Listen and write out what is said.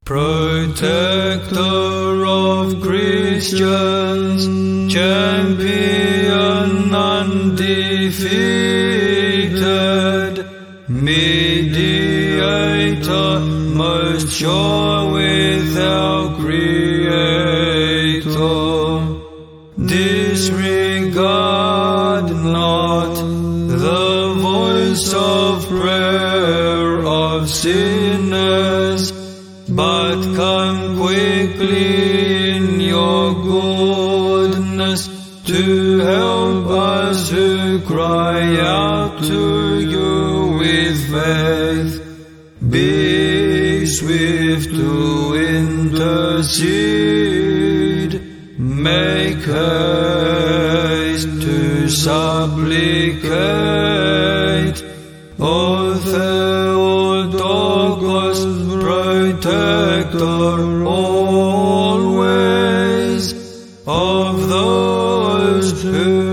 Protector of Christians, champion undefeated, mediator most sure with our Creator. Disregard not the voice of prayer of sinners, but come quickly in your goodness to help us who cry out to you with faith. Be swift to intercede, make haste to supplicate. O Theotokos, protector always of those who